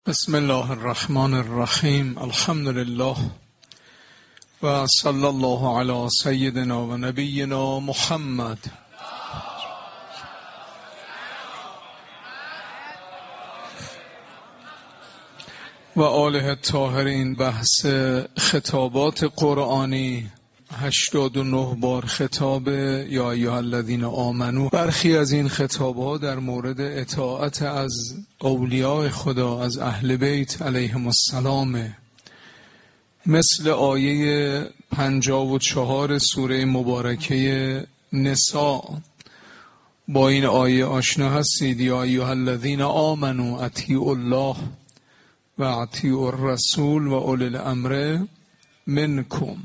بسم الله الرحمن الرحیم. الحمد لله و صلی الله علی سیدنا و نبینا محمد. و آله الطاهرین. بحث خطابات قرآنی 89 بار خطاب یا ایها الذین آمنو. برخی از این خطابات در مورد اطاعت از اولیاء خدا، از اهل بیت علیهم السلام، مثل آیه 54 سوره مبارکه نساء. با این آیه آشنا هستید؟ یا ایها الذین آمنو اطیعوا الله و اطیعوا الرسول و اولی الامر منکم.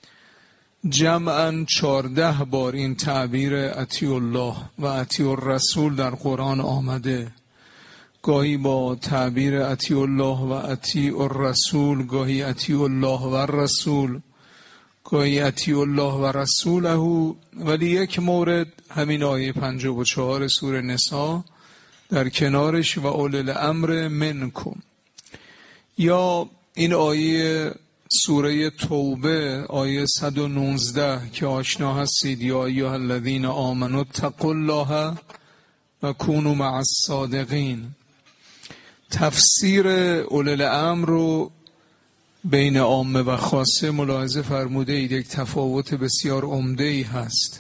جمعاً 14 بار این تعبیر اطیعوا الله و اطیعوا الرسول در قرآن آمده. گاهی با تعبیر اطیعوا الله و اطیعوا الرسول، گاهی اطیعوا الله و الرسول، گاهی اطیعوا الله و رسوله. ولی یک مورد همین آیه 54 سوره نساء، در کنارش و اولی الامر منکم. یا این آیه سوره توبه آیه 119 که آشنا هستید: یا ایها الذین آمنوا اتقوا الله و کونوا مع الصادقین. تفسیر اولی الامر رو بین عامه و خاصه ملاحظه فرموده اید، یک تفاوت بسیار عمده ای هست.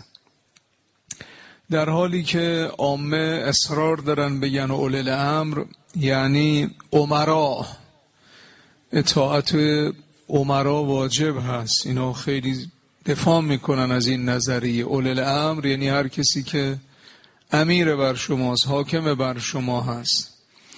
در حالی که عامه اصرار دارن بگن اولی الامر یعنی امرا، اطاعت امرا واجب هست، اینا خیلی دفاع میکنن از این نظریه. اولی الامر یعنی هر کسی که امیر بر شماست، حاکم بر شما هست.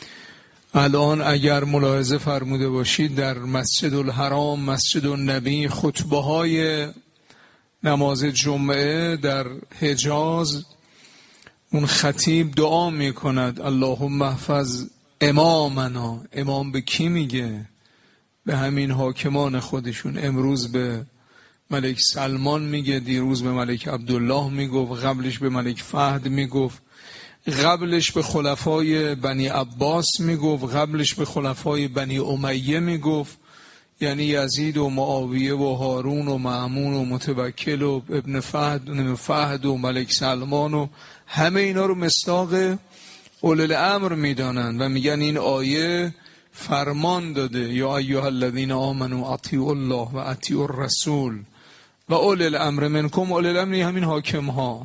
الان اگر ملاحظه فرموده باشید در مسجد الحرام، مسجد النبی، خطبه های نماز جمعه در حجاز، اون خطیب دعا میکند اللهم احفظ امامنا. امام به کی میگه؟ به همین حاکمان خودشون. امروز به ملک سلمان میگه، دیروز به ملک عبدالله میگفت، قبلش به ملک فهد میگفت، قبلش به خلفای بنی عباس میگفت، قبلش به خلفای بنی امیه میگفت، یعنی یزید و معاویه و هارون و مأمون و متوکل و ابن فهد و ملک سلمان و همه اینا رو مصداق اولی الامر میدانند و میگن این آیه فرمان داده یا ایها الذین آمنوا اطیعوا الله و اطیعوا الرسول و اولی الامر منکم. اولی الامر همین حاکم ها.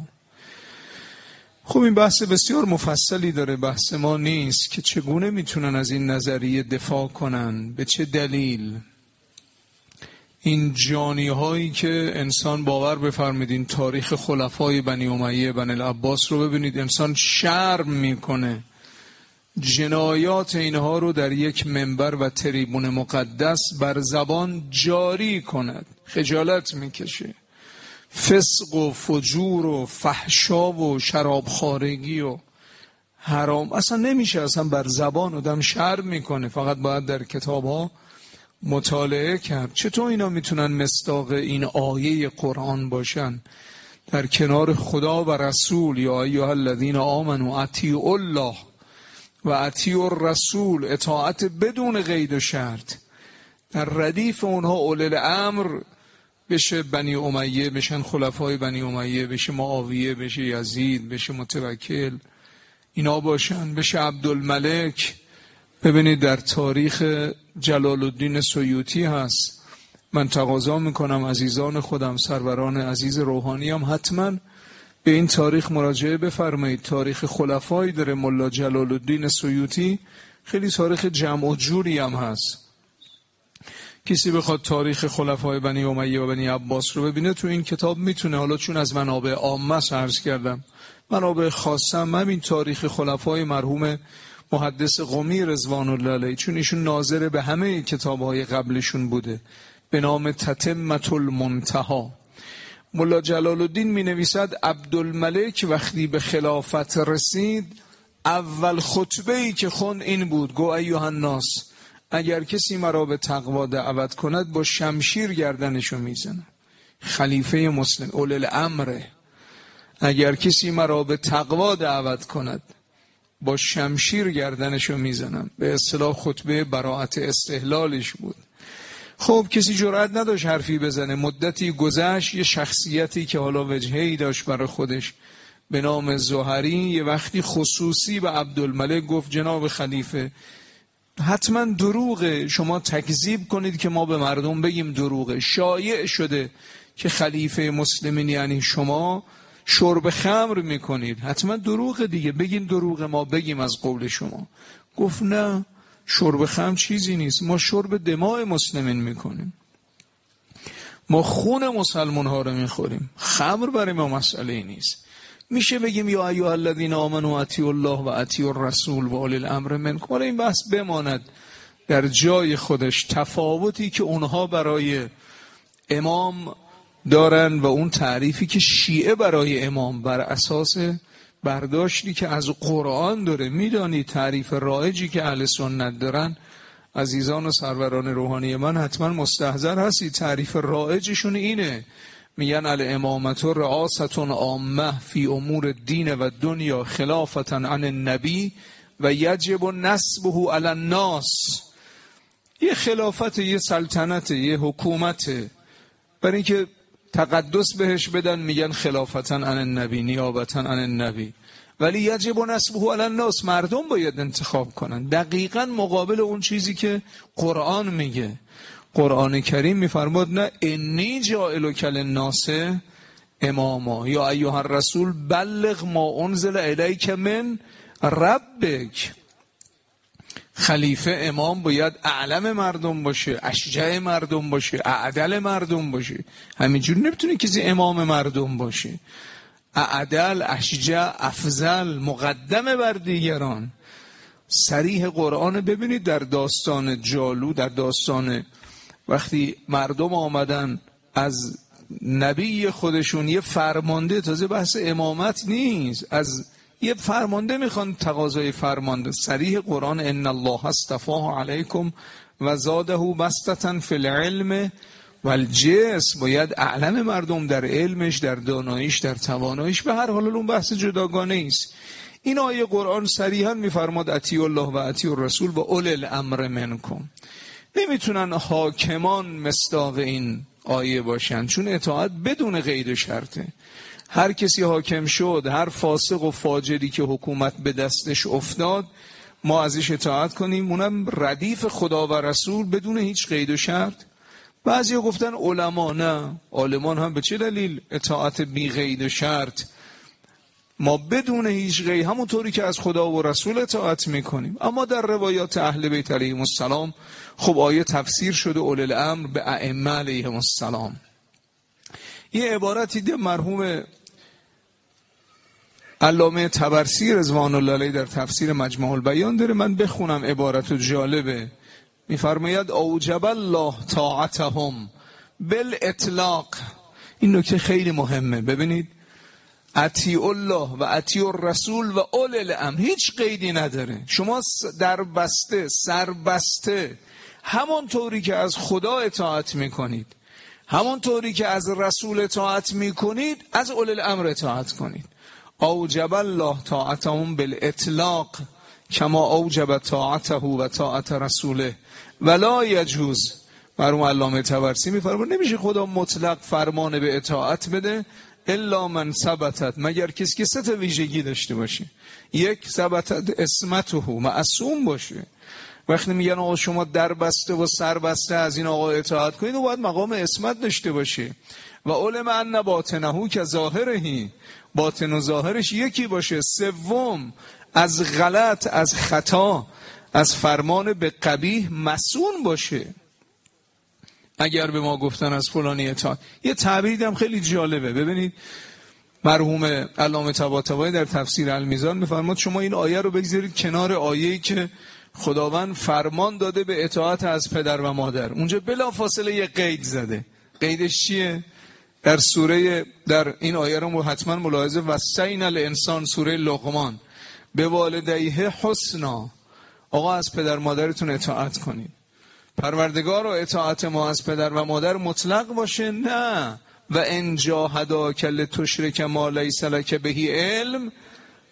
خب این بحث بسیار مفصلی داره، بحث ما نیست که چگونه میتونن از این نظریه دفاع کنن، به چه دلیل. این جانی هایی که انسان باور بفرمایید، تاریخ خلفای بنی امیه بنی العباس رو ببینید، انسان شرم میکنه جنایات اینها رو در یک منبر و تریبون مقدس بر زبان جاری کند، خجالت میکشه. فسق و فجور و فحشا و شرابخوارگی و حرام اصلا نمیشه، اصلا بر زبان آدم شرم میکنه، فقط باید در کتاب ها مطالعه کرد. چطور اینا میتونن مصداق این آیه قرآن باشن در کنار خدا و رسول؟ یا ایها الذین آمنوا اطیعوا الله و اطیعوا الرسول، اطاعت بدون قید و شرط. در ردیف اونها اولی الامر بشه بنی امیه، بشن خلفای بنی امیه، بشه معاویه، بشه یزید، بشه متوکل، اینا باشن، بشه عبدالملک. ببینید در تاریخ جلال الدین سیوطی هست. من تقاضا میکنم عزیزان خودم، سروران عزیز روحانی هم حتما به این تاریخ مراجعه بفرمایید. تاریخ خلفایی داره ملا جلال الدین سیوطی، خیلی تاریخ جمع و جوری هم هست. کسی بخواد تاریخ خلفای بنی امیه و بنی عباس رو ببینه تو این کتاب میتونه. حالا چون از منابع عامه عرض کردم، منابع خاصم همین تاریخ خلفای مرحوم محدث قمی رضوان الله علیه، چون ایشون ناظر به همه کتاب‌های قبلشون بوده، به نام تتمة المنتهی. ملا جلال الدین می نویسد عبدالملک وقتی به خلافت رسید، اول خطبه‌ای که خوند این بود: گو ایها الناس، اگر کسی مرا به تقوا دعوت کند با شمشیر گردنشو میزنم. خلیفه مسلم، اولی الامر، اگر کسی مرا به تقوا دعوت کند با شمشیر گردنشو میزنم. به اصطلاح خطبه براءت استحلالش بود. خب کسی جرئت نداشت حرفی بزنه. مدتی گذشت، یه شخصیتی که حالا وجهه‌ای داشت برای خودش به نام زهری یه وقتی خصوصی به عبدالملک گفت جناب خلیفه حتما دروغه، شما تکذیب کنید که ما به مردم بگیم دروغه. شایع شده که خلیفه مسلمین یعنی شما شرب خمر میکنید، حتما دروغه دیگه، بگین دروغه ما بگیم از قول شما. گفت نه، شرب خمر چیزی نیست، ما شرب دماء مسلمین میکنیم، ما خون مسلمان ها رو میخوریم، خمر برای ما مسئله نیست. میشه بگیم یا ایها الذین آمنوا اطیعوا الله و اطیعوا الرسول و اولی الامر منکم. حالا این بحث بماند در جای خودش. تفاوتی که اونها برای امام دارن و اون تعریفی که شیعه برای امام بر اساس برداشتی که از قرآن داره. میدانی تعریف رایجی که اهل سنت دارن، عزیزان و سروران روحانی من حتما مستحضر هستی، تعریف رایجشون اینه، میگن الامامت رئاست عامه فی امور الدین و دنیا خلافتا عن النبی و یجب نصبه علی الناس. یه خلافت، یه سلطنت، یه حکومت، برای اینکه تقدس بهش بدن میگن خلافتا عن النبی، نیابتا عن النبی، ولی یجب نصبه علی الناس، مردم باید انتخاب کنن. دقیقاً مقابل اون چیزی که قرآن میگه. قرآن کریم میفرماد نه انی جاعلک للناس اماما یا ایها الرسول بلغ ما انزل الیک من ربک. خلیفه امام باید اعلم مردم باشه، اشجع مردم باشه، اعدل مردم باشه. همینجور نمیتونه کسی امام مردم باشه. اعدل، اشجع، افضل، مقدم بر دیگران. صریح قرآن ببینید در داستان جالوت، در داستان وقتی مردم آمدن از نبی خودشون یه فرمانده، تازه بحث امامت نیست، از یه فرمانده میخوان تقاضای فرمانده. صریح قرآن ان الله اصطفاه علیکم و زاده بسطة فی العلم والجسم، باید اعلم مردم در علمش، در داناییش، در تواناییش. به هر حال اون بحث جداگانه است. این آیه قرآن صریحا میفرماد اطیعوا الله و اطیعوا الرسول و اولی الامر منکم. نمیتونن حاکمان مصداق این آیه باشن، چون اطاعت بدون قید و شرطه. هر کسی حاکم شد، هر فاسق و فاجری که حکومت به دستش افتاد، ما ازش اطاعت کنیم، اونم ردیف خدا و رسول بدون هیچ قید و شرط. بعضی ها گفتن علما، نه، عالمان هم به چه دلیل اطاعت بی قید و شرط؟ ما بدون هیچ قید همونطوری که از خدا و رسول اطاعت میکنیم. اما در روایات اهل بیت علیهم السلام خب آیه تفسیر شده اولی الامر به ائمه علیهم السلام. یه عبارتی ده مرحوم علامه طبرسی رضوان الله علیه در تفسیر مجمع البیان داره، من بخونم عبارت جالبه. میفرماید اوجب الله طاعتهم بالاطلاق. این نکته خیلی مهمه. ببینید اطیعوا الله و اطیعوا الرسول و اولی الامر، هیچ قیدی نداره. شما در بسته، سربسته، همانطوری که از خدا اطاعت میکنید، همانطوری که از رسول اطاعت میکنید، از اولی الامر اطاعت کنید. اوجب الله طاعتهم بالاطلاق کما اوجب طاعته و طاعت رسوله ولا یجوز. مرحوم علامه طبرسی میفرماید نمیشه خدا مطلق فرمان به اطاعت بده الا من ثبتت، مگر کسی که سه تا ویژگی داشته باشه. یک، ثبتت اسمته، معصوم باشه. وقتی میگن آقا شما در بسته و سر بسته از این آقا اطاعت کنید، و باید مقام اسمت داشته باشه. و علم ان باطنه که ظاهرهی، باطن و ظاهرش یکی باشه. سوم، از غلط، از خطا، از فرمان به قبیح مسئول باشه. اگر به ما گفتن از فلانی اطاعت. یه تعبیری هم خیلی جالبه. ببینید مرحوم علامه طباطبایی در تفسیر المیزان میفرماد شما این آیه رو بگذارید کنار آیه‌ای که خداوند فرمان داده به اطاعت از پدر و مادر. اونجا بلافاصله یه قید زده. قیدش چیه؟ در سوره، در این آیه رو حتما ملاحظه، وصینا الانسان، سوره لقمان، به والدیه حسنا. آقا از پدر مادرتون اطاعت کنید. پروردگار و اطاعت ما از پدر و مادر مطلق باشه؟ نه. و ان جاهداک لتشرک ما لیس لک به علم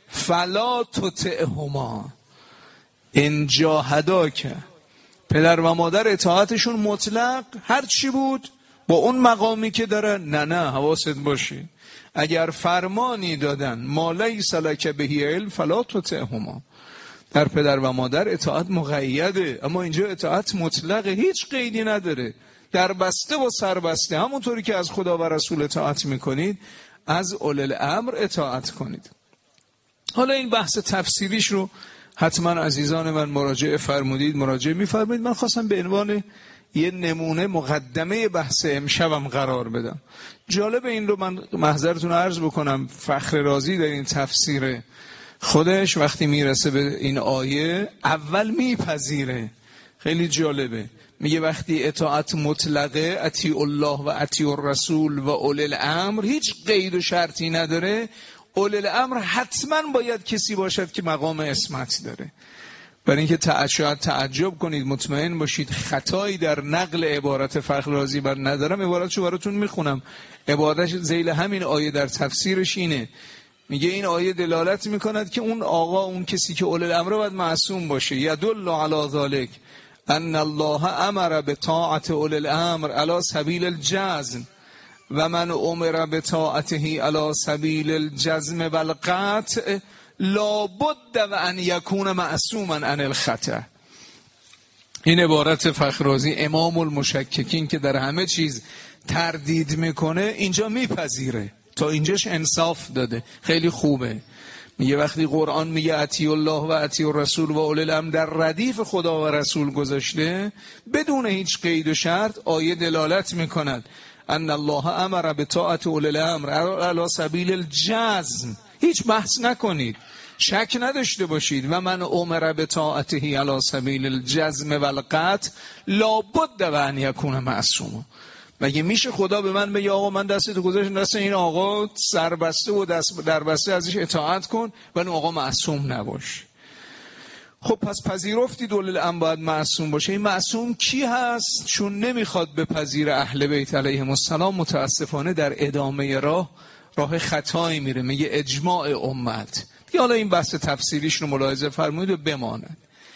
فلا تطعهما ان جاهداک. پدر و مادر اطاعتشون مطلق هر چی بود با اون مقامی که دارن. نه حواست باشه اگر فرمانی دادن ما لیس لک به علم فلا تطعهما. در پدر و مادر اطاعت مقیده، اما اینجا اطاعت مطلقه، هیچ قیدی نداره، در بسته و سربسته. همونطوری که از خدا و رسول اطاعت میکنید از اولی الامر اطاعت کنید. حالا این بحث تفسیریش رو حتما عزیزان من مراجعه فرمودید، مراجعه میفرمایید. من خواستم به عنوان یه نمونه مقدمه بحث امشبم قرار بدم. جالب این رو من محضرتون عرض بکنم، فخر رازی در این تفسیر خودش وقتی میرسه به این آیه اول میپذیره، خیلی جالبه، میگه وقتی اطاعت مطلقه اطیع الله و اطیع الرسول و اولی الامر، هیچ قید و شرطی نداره، اولی الامر حتما باید کسی باشد که مقام اسمت داره. برای اینکه شاید تعجب کنید، مطمئن باشید خطایی در نقل عبارت فخر رازی بر ندارم، عبارتشو براتون میخونم. عبارتش ذیل همین آیه در تفسیرش اینه، میگه این آیه دلالت میکند که اون آقا، اون کسی که اولی الامر باید معصوم باشه. یدل علی ذلک ان الله امر بطاعت اولی الامر علی سبیل الجزم و من امر بطاعته علی سبیل الجزم و القطع لابد و ان یکون معصوما عن الخطأ. این عبارت فخر رازی امام المشککین که در همه چیز تردید میکنه اینجا میپذیره. تا اینجاش انصاف داده، خیلی خوبه. میگه وقتی قرآن میگه اطیع الله و اطیع الرسول و اولی الامر در ردیف خدا و رسول گذاشته بدون هیچ قید و شرط، آیه دلالت میکند ان الله امر بطاعت اولی الامر علی سبیل الجزم. هیچ بحث نکنید، شک نداشته باشید. و من امر بطاعته علی سبیل الجزم و القطع لابد و ان یکون معصوما. مگه میشه خدا به من بگه آقا من دستت گذاشتم دست این آقا سربسته و دست دربسته ازش اطاعت کن و این آقا معصوم نباشه؟ خب پس پذیرفتید اولی الامر باید معصوم باشه. این معصوم کی هست؟ چون نمیخواد بپذیر اهل بیت علیهم السلام، متاسفانه در ادامه راه خطایی میره. میگه اجماع امت. دیگه حالا این بحث تفسیریش رو ملاحظه فرمایید و بماند.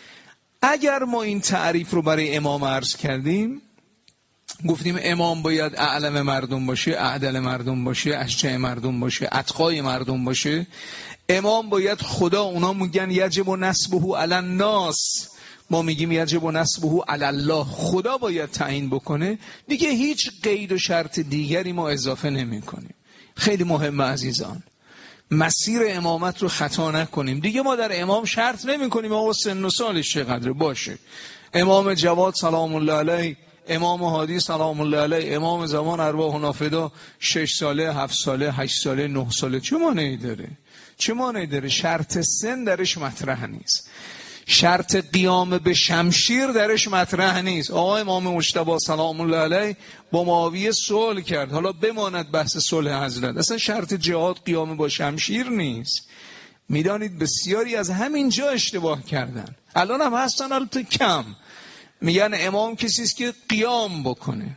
اگر ما این تعریف رو برای امام عرض کردیم، گفتیم امام باید اعلم مردم باشه، اعدل مردم باشه، اشجع مردم باشه، اتقای مردم باشه. امام باید خدا، اونا میگن یجب نسبه علی الناس، ما میگیم یجب نسبه علی الله، خدا باید تعیین بکنه. دیگه هیچ قید و شرط دیگری ما اضافه نمی کنیم. خیلی مهمه عزیزان، مسیر امامت رو خطا نکنیم. دیگه ما در امام شرط نمی کنیم آقا سن و سالش چقدر باشه. امام جواد سلام الله علیه، امام هادی سلام الله علیه، امام زمان ارواح نافدا 6 ساله، 7 ساله، 8 ساله، 9 ساله، چه مانعی داره؟ چه مانعی داره؟ شرط سن درش مطرح نیست، شرط قیام به شمشیر درش مطرح نیست. آقا امام مجتبی سلام الله علیه با معاویه صلح کرد، حالا بماند بحث صلح حضرت، اصلا شرط جهاد قیام با شمشیر نیست. میدانید بسیاری از همین جا اشتباه کردن، الان هم هستن البته کم. میگن امام کسی است که قیام بکنه،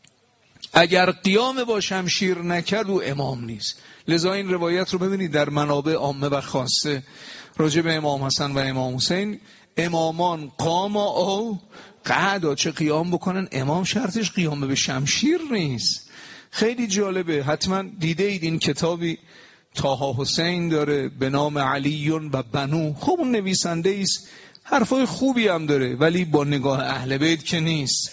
اگر قیام با شمشیر نکرد او امام نیست. لذا این روایت رو ببینید در منابع عامه و خاصه راجع به امام حسن و امام حسین، امامان قام او قعدا، چه قیام بکنن، امام شرطش قیام به شمشیر نیست. خیلی جالبه، حتما دیده اید این کتابی طه حسین داره به نام علی و بنو. خب اون نویسنده ایست، حرفای خوبی هم داره، ولی با نگاه اهل بیت که نیست.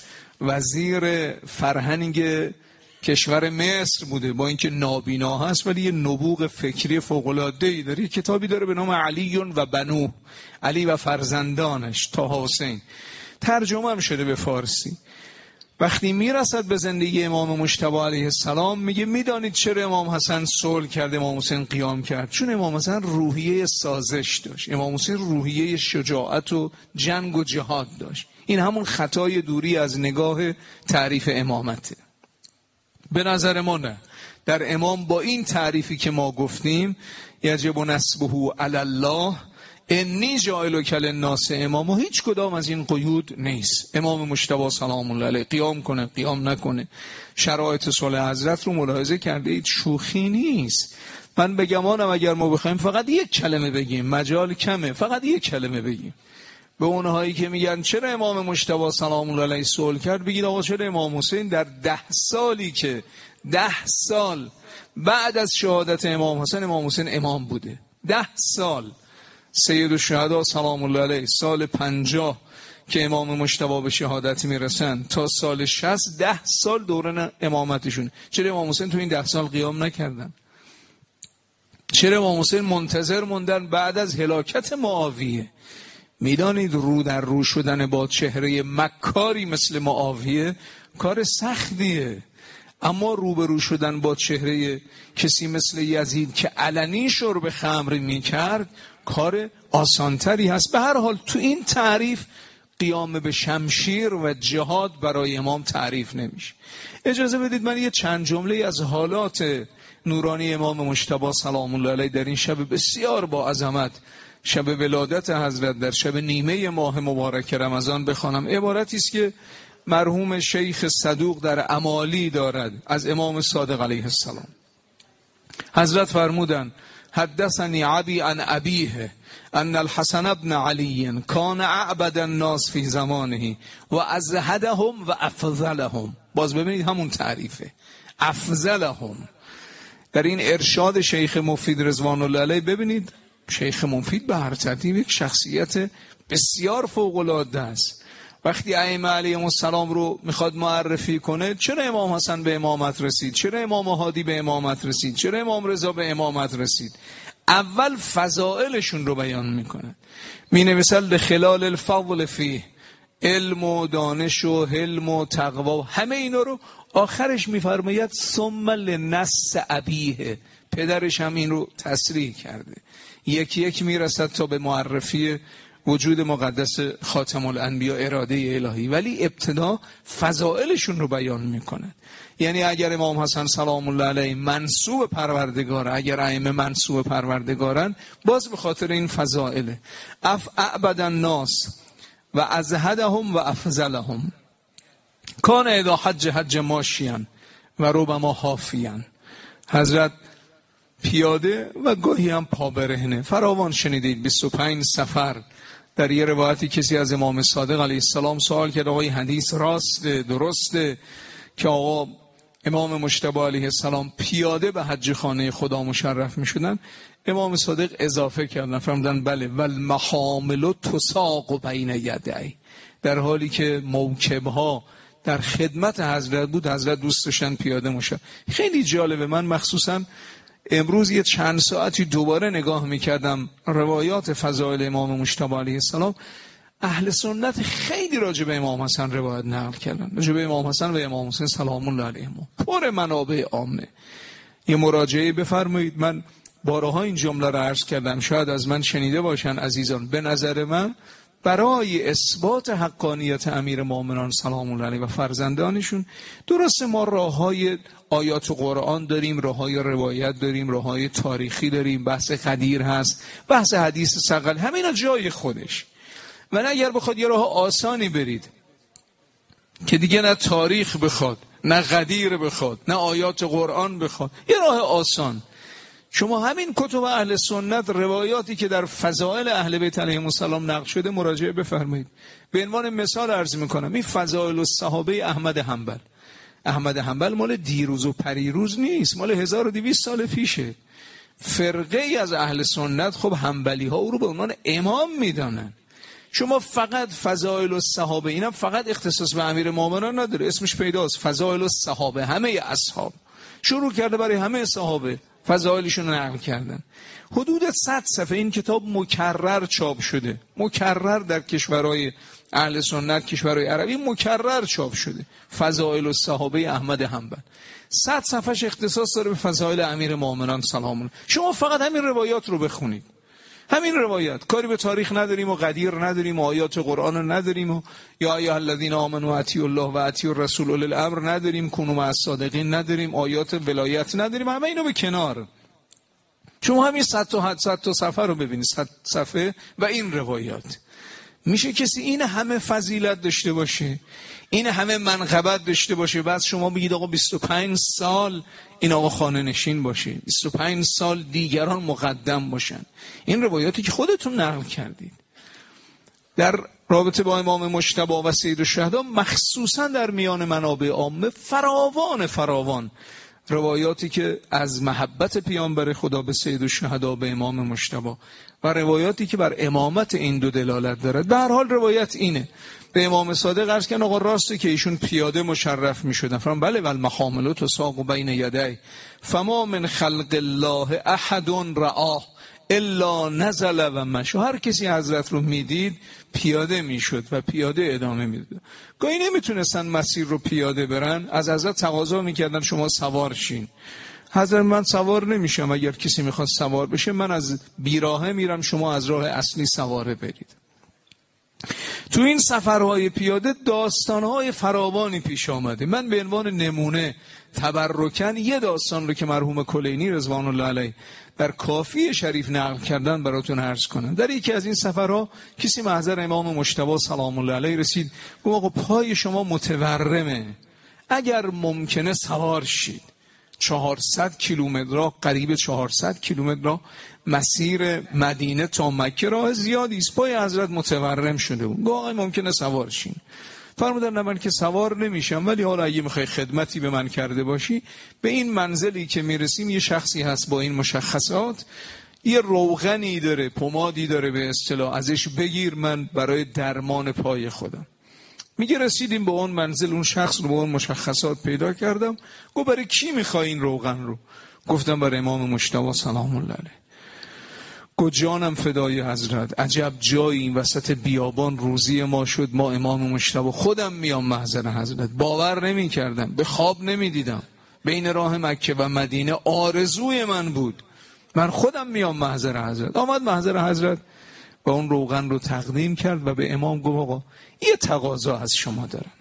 وزیر فرهنگ کشور مصر بوده، با اینکه نابینا هست ولی یه نبوغ فکری فوق‌العاده‌ای داره. کتابی داره به نام علی و بنو، علی و فرزندانش، طه حسین، ترجمه هم شده به فارسی. وقتی میرسد به زندگی امام مجتبی علیه السلام میگه میدانید چرا امام حسن صلح کرد، امام حسین قیام کرد؟ چون امام حسن روحیه سازش داشت، امام حسین روحیه شجاعت و جنگ و جهاد داشت. این همون خطای دوری از نگاه تعریف امامته. به نظر ما نه، در امام با این تعریفی که ما گفتیم یجب نسبه علی الله، انی جاعلک للناس اماما، هیچ کدام از این قیود نیست. امام مجتبی سلام الله علیه قیام کنه قیام نکنه، شرایط صلح حضرت رو ملاحظه کرده اید، شوخی نیست. من به گمانم اگر ما بخوایم فقط یک کلمه بگیم، مجال کمه، فقط یک کلمه بگیم، به اونهایی که میگن چرا امام مجتبی سلام الله علیه صلح کرد، بگید آقا چرا امام حسین در 10 سالی که 10 سال بعد از شهادت امام حسین امام بوده، 10 سال سید الشهدا سلام الله علیه سال 50 که امام مجتبی به شهادت میرسن تا سال 60 10 سال دوران امامتشون، چرا امام حسین تو این 10 سال قیام نکردن؟ چرا امام حسین منتظر موندن بعد از هلاکت معاویه؟ میدانید رو در رو شدن با چهره مکاری مثل معاویه کار سختیه، اما روبرو شدن با چهره کسی مثل یزید که علنی شرب خمر میکرد کار آسانتری هست. به هر حال تو این تعریف قیام به شمشیر و جهاد برای امام تعریف نمیشه. اجازه بدید من یه چند جمله از حالات نورانی امام مجتبی سلام الله علیه در این شب بسیار با عظمت، شب ولادت حضرت در شب نیمه ماه مبارک رمضان بخوانم. عبارتی است که مرحوم شیخ صدوق در امالی دارد از امام صادق علیه السلام. حضرت فرمودند حدثني ابي عن ابيه ان الحسن بن علي كان اعبد الناس في زمانه وازهدهم وافضلهم. باز ببینید همون تعریفه، افضلهم. در این ارشاد شیخ مفید رضوان الله علیه ببینید شیخ مفید به هر ترتیب یک شخصیت بسیار فوق العاده است. وقتی ائمه علیهم السلام رو میخواد معرفی کنه، چرا امام حسن به امامت رسید، چرا امام هادی به امامت رسید، چرا امام رضا به امامت رسید، اول فضائلشون رو بیان میکنه. مینویسد لخلال الفضل فیه، علم و دانش و حلم و تقوا و همه اینا رو آخرش میفرماید ثم لنص ابیه، پدرش هم این رو تصریح کرده. یکی یک میرسد تا به معرفی وجود مقدس خاتم الانبیا اراده الهی، ولی ابتدا فضائلشون رو بیان میکنه. یعنی اگر امام حسن سلام الله علیه منسوب پروردگاره، اگر ائمه منسوب پروردگارن، باز به خاطر این فضائله. اعبد الناس و ازهدهم و افضلهم. کان اذا حج ماشیان و ربما حافیان. حضرت پیاده و گاهی هم پا برهنه. فراوان شنیدید 25 سفر. در یه روایتی کسی از امام صادق علیه السلام سوال کرد آقای حدیث راسته، درسته که آقا امام مجتبی علیه السلام پیاده به حج خانه خدا مشرف می شدن؟ امام صادق اضافه کردن فرمودن بله والمحامل تساق بین یدی، در حالی که موکبها در خدمت حضرت بود، حضرت دوست داشتن پیاده مشرف. خیلی جالبه، من مخصوصا امروز یه چند ساعتی دوباره نگاه میکردم روایات فضائل امام مجتبی علیه السلام. اهل سنت خیلی راجع به امام حسن روایت نقل کردن، راجع به امام حسن و امام حسین سلام الله علیهم، پر منابع عامه. یه مراجعه بفرمایید. من بارها این جمله رو عرض کردم، شاید از من شنیده باشن عزیزان. به نظر من برای اثبات حقانیت امیرالمومنین سلام الله علیه و فرزندانشون، درست ما راههای آیات قرآن داریم، راههای روایت داریم، راههای تاریخی داریم، بحث قدیر هست، بحث حدیث ثقل، همینا جای خودش. و اگر بخواد یه راه آسانی برید که دیگه نه تاریخ بخواد، نه قدیر بخواد، نه آیات قرآن بخواد، یه راه آسان، شما همین کتب اهل سنت، روایاتی که در فضائل اهل بیت علیهم السلام نقل شده مراجعه بفرمایید. به عنوان مثال عرض میکنم این فضائل الصحابه احمد حنبل. احمد حنبل مال دیروز و پریروز نیست، مال 1200 سال پیشه. فرقه ای از اهل سنت خب حنبلی ها او رو به عنوان امام میدانن. شما فقط فضائل الصحابه، اینم فقط اختصاص به امیرالمومنین نداره، اسمش پیداست، فضائل الصحابه، همه اصحاب شروع کرده برای همه صحابه فضائلشون رو نقل کردن. حدود 100 صفحه این کتاب مکرر چاپ شده، مکرر در کشورهای اهل سنت، کشورهای عربی مکرر چاپ شده. فضائل الصحابه احمد حنبل 100 صفحهش اختصاص داره به فضائل امیرالمومنین سلام الله. شما فقط همین روایات رو بخونید، همین روایات، کاری به تاریخ نداریم و قدیر نداریم و آیات قرآن رو نداریم و یا ایها الذین آمنوا اطیعوا الله و اطیعوا الرسول اولی الامر نداریم، کونوا مع الصادقین نداریم، آیات ولایت نداریم، همه اینو به کنار. شما همین 100 تا صفحه رو ببینید، 100 صفحه و این روایات. میشه کسی این همه فضیلت داشته باشه، این همه منقبت داشته باشه، بعد شما بگید آقا 25 سال این آقا خانه نشین باشه، 25 سال دیگران مقدم باشن؟ این روایاتی که خودتون نقل کردید در رابطه با امام مجتبی و سید الشهدا، مخصوصا در میان منابع عامه فراوان روایاتی که از محبت پیامبر خدا به سید الشهدا، به امام مجتبی، و روایاتی که بر امامت این دو دلالت دارد. به هر حال روایت اینه، به امام صادق عرض کردن آقا راسته که ایشون پیاده مشرف میشدن؟ فرمان بله، والمحامل تساق بین یدی فما من خلق الله احد رآه الا نزل و مشى. هر کسی حضرت رو میدید پیاده میشد و پیاده ادامه میداد. گاهی نمیتونستن مسیر رو پیاده برن، از حضرت تقاضا میکردن شما سوار شین. حضرت من سوار نمیشم، اگر کسی میخواد سوار بشه من از بیراهه میرم، شما از راه اصلی سواره برید. تو این سفرهای پیاده داستانهای فراوانی پیش آمده. من به عنوان نمونه تبرکن یه داستان رو که مرحوم کلینی رضوان الله علیه در کافی شریف نقل کردن براتون عرض کنم. در یکی از این سفرها کسی محضر امام مجتبی سلام الله علیه رسید، گفت آقا پای شما متورمه، اگر ممکنه سوار شید. 400 کیلومتر راه، قریب 400 کیلومتر راه، مسیر مدینه تا مکه راه زیادی است، پای حضرت متورم شده بود. گفت آقا ممکنه سوار شین؟ فرمودن نه من که سوار نمیشم، ولی حالا اگه میخوای خدمتی به من کرده باشی، به این منزلی که میرسیم یه شخصی هست با این مشخصات، یه روغنی داره، پمادی داره به اصطلاح، ازش بگیر من برای درمان پای خودم. میگه رسیدیم به اون منزل، اون شخص رو با اون مشخصات پیدا کردم. گفت برای کی میخوای این روغن رو؟ گفتم برای امام مجتبی سلام الله علیه. گفت جانم فدای حضرت، عجب جایی این وسط بیابان روزی ما شد، ما امام مجتبی خودم میام محضر حضرت. باور نمی کردم، به خواب نمی دیدم، بین راه مکه و مدینه آرزوی من بود، من خودم میام محضر حضرت. آمد محضر حضرت و اون روغن رو تقدیم کرد و به امام گفت آقا یه تقاضا از شما دارم.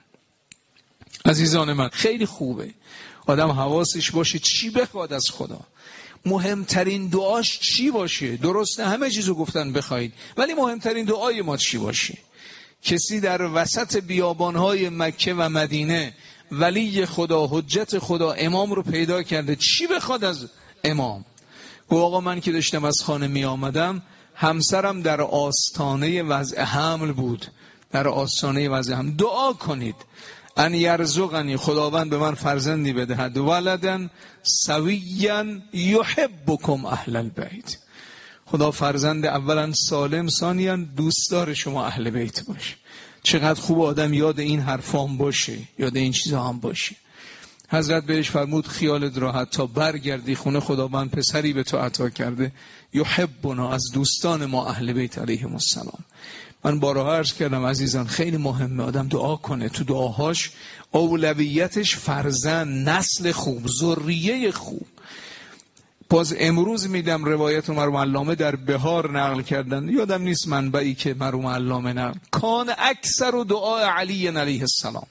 عزیزان من خیلی خوبه آدم حواسش باشه چی بخواد از خدا، مهمترین دعاش چی باشه. درسته همه چیزو گفتن بخواید، ولی مهمترین دعای ما چی باشه؟ کسی در وسط بیابانهای مکه و مدینه ولی خدا، حجت خدا، امام رو پیدا کرده، چی بخواد از امام؟ گفت آقا من که داشتم از خانه می آمدم، همسرم در آستانه وضع حمل بود، در آستانه وضع حمل، دعا کنید ان یرزقنی، خداوند به من فرزندی بدهد، ولدن سویا یحبکم اهل البیت، خدا فرزند اولا سالم، ثانیا دوستدار شما اهل بیت باشه. چقدر خوب آدم یاد این حرفام باشه، یاد این چیزا هم باشه. حضرت بهش فرمود خیالت راحت، تا برگردی خونه خداوند پسری به تو عطا کرده، یحبنا، از دوستان ما اهل بیت علیهم السلام. من بارها عرض کردم عزیزان خیلی مهمه آدم دعا کنه، تو دعاهاش اولویتش فرزند، نسل خوب، ذریه خوب. باز امروز میدم روایت مرحوم علامه در بهار نقل کردن، یادم نیست منبعی که مرحوم علامه نقل، کان اکثر دعای علی علیه السلام.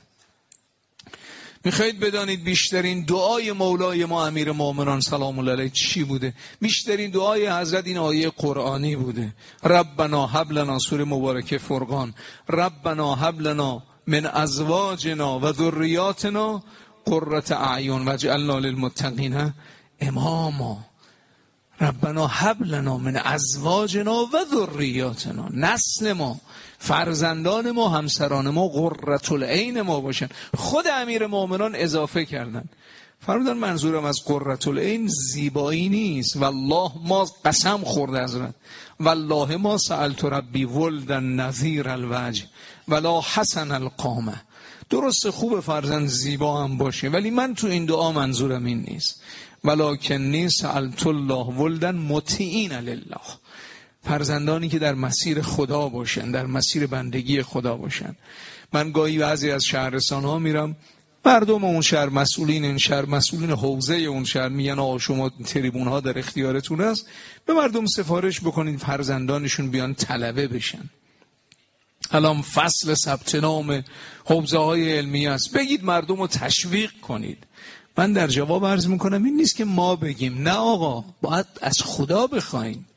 میخواید بدانید بیشترین دعای مولای ما امیر مومنان سلام الله علیه چی بوده؟ بیشترین دعای حضرت این آیه قرآنی بوده. ربنا هب لنا، سوره مبارکه فرقان، ربنا هب لنا من ازواجنا و ذریاتنا قرة اعین واجعلنا للمتقین اماما. ربنا هب لنا من ازواجنا و ذریاتنا، نسل ما، فرزندان ما، همسران ما قرة العین ما باشن. خود امیر مومنان اضافه کردن، فرمودن منظورم از قرة العین زیبایی نیست، والله ما قسم خورده حضرت، والله ما سألت ربی ولدا نظیر الوجه ولا حسن القامه. درست خوب فرزند زیبا هم باشه، ولی من تو این دعا منظورم این نیست. ولکنی سألت الله ولدا مطیعین لله، فرزندانی که در مسیر خدا باشن، در مسیر بندگی خدا باشن. من گاهی بعضی از شهرستان ها میرم، مردم اون شهر، مسئولین این شهر، مسئولین حوزه اون شهر میگن آقا شما تریبون ها در اختیارتون است، به مردم سفارش بکنید فرزندانشون بیان طلبه بشن. الان فصل ثبت نام حوزه های علمی است، بگید مردم رو تشویق کنید. من در جواب عرض میکنم این نیست که ما بگیم، نه آقا، باید از خدا بخواین.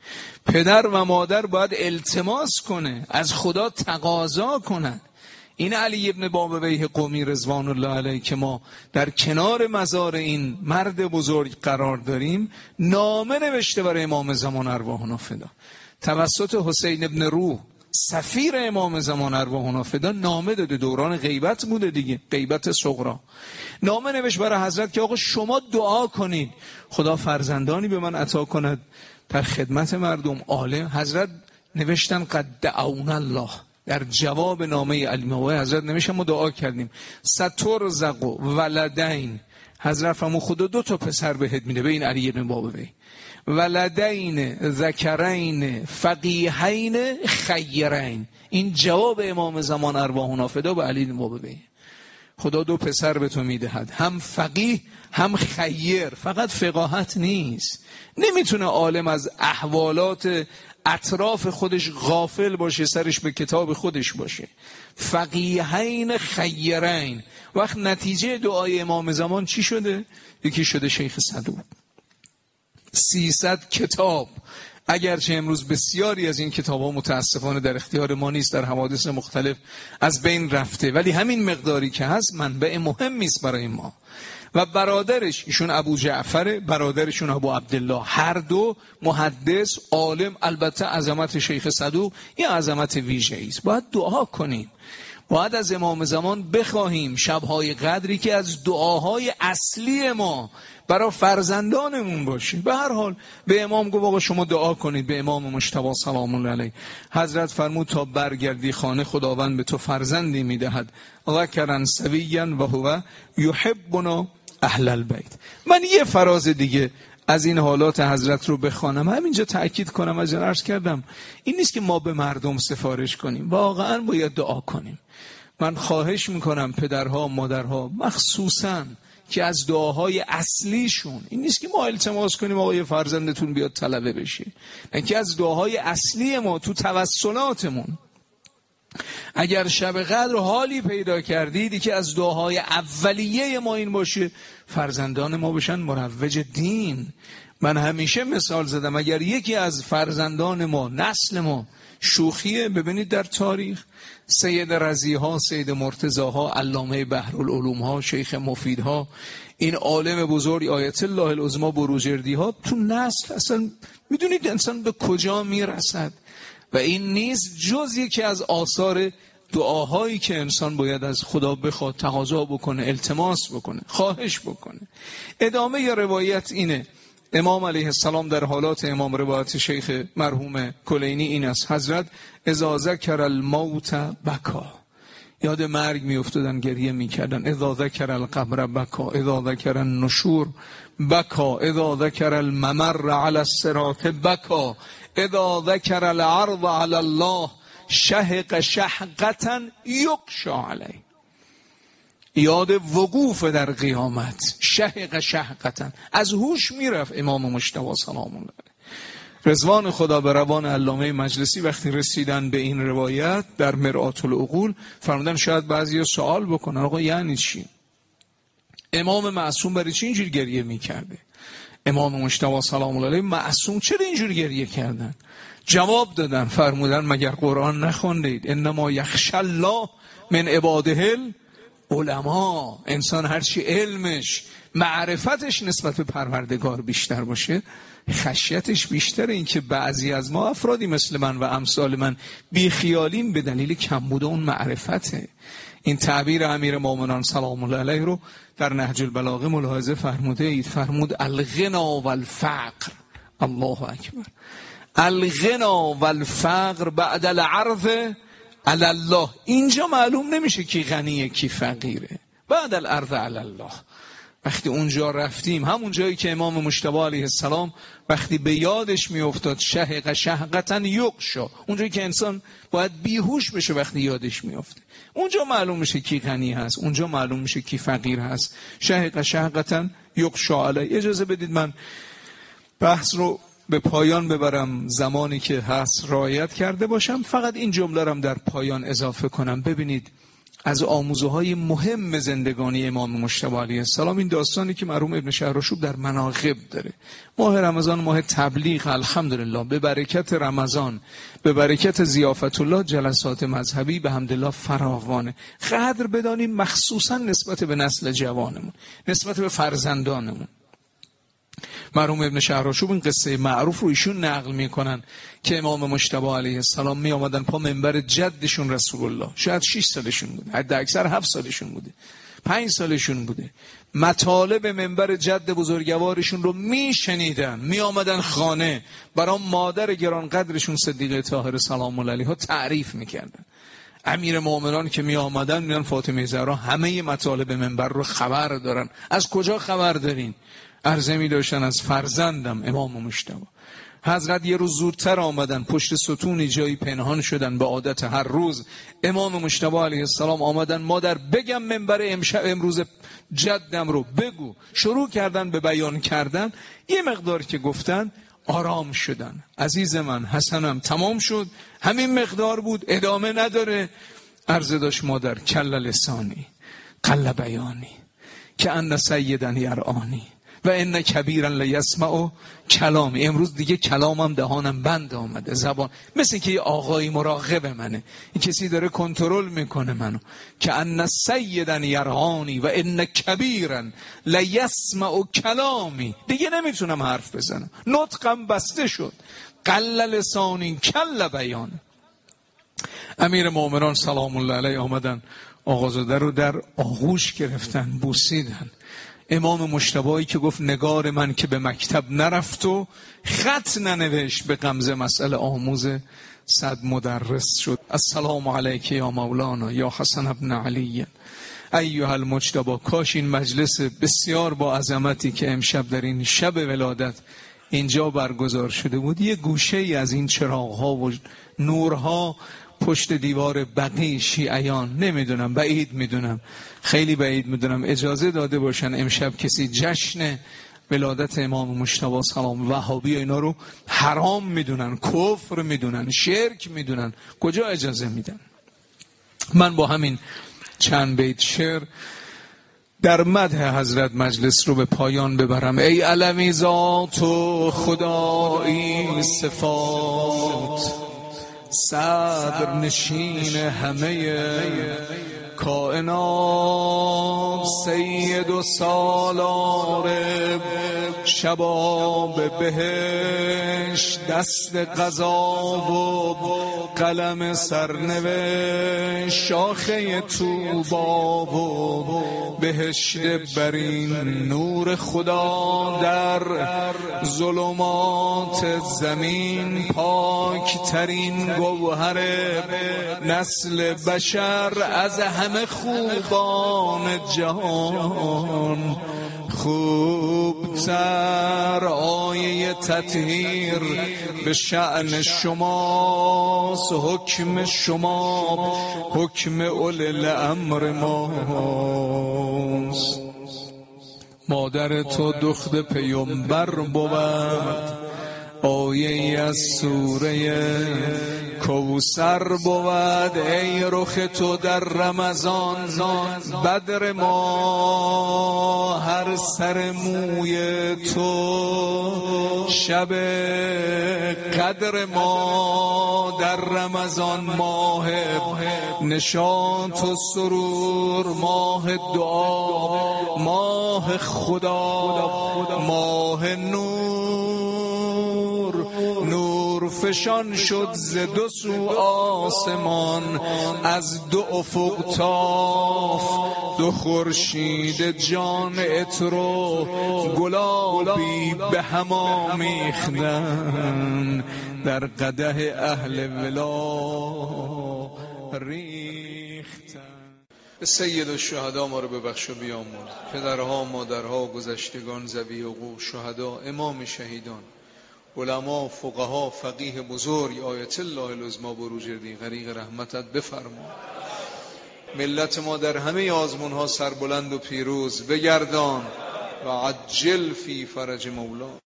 پدر و مادر باید التماس کنه، از خدا تقاضا کنن. این علی ابن بابویه قمی رضوان الله علیه که ما در کنار مزار این مرد بزرگ قرار داریم، نامه نوشته برای امام زمان ارواحنا فدا توسط حسین ابن روح سفیر امام زمان ارواحنا فدا نامه داده. دوران غیبت بوده دیگه، غیبت صغرا. نامه نوشت برای حضرت که آقا شما دعا کنید خدا فرزندانی به من عطا کند در خدمت مردم عالم. حضرت نوشتن قد دعونا الله، در جواب نامه علی موعظه حضرت نوشتن ما دعا کردیم سترزق ولدین. حضرت فرمود خدا 2 تا پسر بهت میده به این علی بن بابوی، ولدین ذکرین فقیهین خیرین. این جواب امام زمان ارواحنا فدا به علی بن بابوی. خدا 2 پسر به تو میدهد، هم فقیه هم خیر. فقط فقاهت نیست، نمیتونه عالم از احوالات اطراف خودش غافل باشه، سرش به کتاب خودش باشه. فقیهین خیرین. وقت نتیجه دعای امام زمان چی شده؟ یکی شده شیخ صدوق. 300 کتاب، اگرچه امروز بسیاری از این کتاب ها متاسفانه در اختیار ما نیست، در حوادث مختلف از بین رفته، ولی همین مقداری که هست منبع مهمی است برای ما. و برادرش، ایشون ابو جعفر، برادرشون ابو عبدالله، هر دو محدث عالم. البته عظمت شیخ صدوق یه عظمت ویژه‌ای است. باید دعا کنیم، باید از امام زمان بخواهیم شب‌های قدری که از دعاهای اصلی ما برای فرزندانمون باشه. به هر حال به امام گفت آقا شما دعا کنید، به امام مجتبی سلام الله علیه. حضرت فرمود تا برگردی خانه خداوند به تو فرزندی میدهد، ذکرا سویا و هو یحبنا اهل البیت. من یه فراز دیگه از این حالات حضرت رو بخوانم، همینجا تأکید کنم. از عرض کردم این نیست که ما به مردم سفارش کنیم، واقعا باید دعا کنیم. من خواهش میکنم پدرها مادرها مخصوصاً که از دعاهای اصلیشون این نیست که ما التماس کنیم آقا فرزندتون بیاد طلبه بشه، اینکه از دعاهای اصلی ما تو توسلاتمون اگر شب قدر حالی پیدا کردید که از دعاهای اولیه ما این باشه فرزندان ما بشن مروج دین. من همیشه مثال زدم اگر یکی از فرزندان ما نسل ما شوخیه، ببینید در تاریخ سید رضی ها، سید مرتضی ها، علامه بحرالعلوم ها، شیخ مفید ها، این عالم بزرگ آیت الله العظمی بروجردی ها، تو نسل اصلا میدونید انسان به کجا میرسد. و این نیست جز یکی از آثار دعاهایی که انسان باید از خدا بخواد، تقاضا بکنه، التماس بکنه، خواهش بکنه. ادامه یا روایت اینه، امام علیه السلام در حالات امام روایت شیخ مرحوم کلینی این است، حضرت اذا ذکر الموت بکا، یاد مرگ می افتادن گریه می کردن. اذا ذکر القبر بکا، اذا ذکر النشور بکا، اذا ذکر الممر علی الصراط بکا، اذا ذکر العرض علی الله شهق شهقتا یغشا علیه. یاد وقوف در قیامت، شهق شهقتا، از هوش میرفت امام مجتبی سلام الله علیه. رضوان خدا به روان علامه مجلسی وقتی رسیدن به این روایت در مرآت العقول فرمودن شاید بعضیا سوال بکنن آقا یعنی چی؟ امام معصوم برای چی اینجوری گریه میکرده؟ امام مجتبی سلام الله علیه معصوم چرا اینجوری گریه کردن؟ جواب دادن، فرمودن مگر قرآن نخوندید انما یخشی الله من عباده العلماء. انسان هرچی علمش معرفتش نسبت به پروردگار بیشتر باشه خشیتش بیشتر. این که بعضی از ما افرادی مثل من و امثال من بیخیالیم به دلیل کمبود اون معرفته. این تعبیر امیر مومنان سلام الله علیه رو در نهج البلاغه ملاحظه فرموده اید، فرمود الغنا والفقر، الله اکبر، الغنا والفقر بعد العرض علی الله. اینجا معلوم نمیشه کی غنیه کی فقیره، بعد العرض علی الله. وقتی اونجا رفتیم، همون جایی که امام مجتبی علیه السلام وقتی به یادش میافتاد شهق شهقتا یغشا، اونجایی که انسان باید بیهوش بشه وقتی یادش میافته، اونجا معلوم میشه کی غنی هست، اونجا معلوم میشه کی فقیر هست. شهق شهقتا یغشا علیه. اجازه بدید من بحث رو به پایان ببرم، زمانی که هست رعایت کرده باشم. فقط این جمله رو در پایان اضافه کنم. ببینید از آموزه‌های مهم زندگانی امام مجتبی علیه السلام این داستانی که مرحوم ابن شهرآشوب در مناقب داره. ماه رمضان ماه تبلیغ، الحمدلله به برکت رمضان، به برکت ضیافت الله جلسات مذهبی به حمدالله فراوانه. قدر بدانیم مخصوصا نسبت به نسل جوانمون، نسبت به فرزندانمون. مرحوم ابن شهرآشوب این قصه معروف رو ایشون نقل میکنن که امام مجتبی علیه السلام می آمدن پا منبر جدشون رسول الله، شاید 6 سالشون بوده، حد اکثر 7 سالشون بوده، 5 سالشون بوده، مطالب منبر جد بزرگوارشون رو میشنیدن، می آمدن خانه، برای مادر گرانقدرشون صدیقه طاهره سلام الله علیها تعریف میکردن. امیر مومنان که می آمدن میان فاطمه زهرا همه مطالب منبر رو خبر دارن. از کجا خبر دارین؟ عرضه می داشتن از فرزندم امام مجتبی. حضرت یه روز زودتر آمدن، پشت ستونی جایی پنهان شدن، به عادت هر روز امام مجتبی علیه السلام آمدن، مادر بگم منبر امروز جدم رو بگو. شروع کردن به بیان کردن، یه مقدار که گفتن آرام شدن. عزیز من، حسنم تمام شد، همین مقدار بود، ادامه نداره. عرضه داشت مادر کل لسانی قل بیانی که ان سیدا یرعانی و ان کبیرا لیسمع کلامی. امروز دیگه کلامم دهانم بند آمده، زبان مثل که یه آقایی مراقب منه، این کسی داره کنترل میکنه منو. که ان سیدا یرعانی و ان کبیرا لیسمع کلامی. دیگه نمیتونم حرف بزنم، نطقم بسته شد. قل لسانی کل بیان. امیر مومنان سلام الله علیه آمدن، آقازاده رو در آغوش گرفتن، بوسیدن. امام مجتبی که گفت نگار من که به مکتب نرفت و خط ننوشت، به غمزه مسئله آموز 100 مدرس شد. السلام علیک یا مولانا یا حسن ابن علی ایها المجتبی. کاش این مجلس بسیار با عظمتی که امشب در این شب ولادت اینجا برگزار شده بود، یه گوشه ای از این چراغ‌ها و نورها پشت دیوار بقیع شیعیان، نمیدونم، بعید میدونم، خیلی بعید میدونم اجازه داده باشن امشب کسی جشن ولادت امام مجتبی سلام. وهابی اینا رو حرام میدونن، کفر میدونن، شرک میدونن، کجا اجازه میدن؟ من با همین چند بیت شعر در مدح حضرت مجلس رو به پایان ببرم. ای علمی ذات و خدایی صفات، صدر نشین همه کائنات، سید و سالار شباب بهش، دست قضا و قلم سرنوشت، شاخه طوبا و بهشت برین، نور خدا در ظلمات زمین، پاک ترین گوهر نسل بشر، از همه خوبان جهان خوبتر، آیه تطهیر به شأن شماست، حکم شما حکم اولی الامر ماست. مادر تو دخت پیامبر بود، آیه از سوره کوثر بود. ای رخ تو در رمضان بدر ما، هر سر موی تو شب قدر ما. در رمضان ماه نشاط و سرور، ماه دعا، ماه خدا، ماه نور فشان شد ز دو سو آسمان، از دو افق تاف دو خورشید جان عطر و گلابی به هم آمیختن، در قدح اهل ولا ریختن. به سید الشهدا ما رو ببخش و بیامرز. پدرها، مادرها، گذشتگان، ذوی شهدا، امام شهیدان، علما، فقها، فقیه بزرگ، آیت الله العظمی بروجردی، غریق رحمتت بفرما. ملت ما در همه آزمونها سربلند و پیروز بگردان و عجل فی فرج مولا.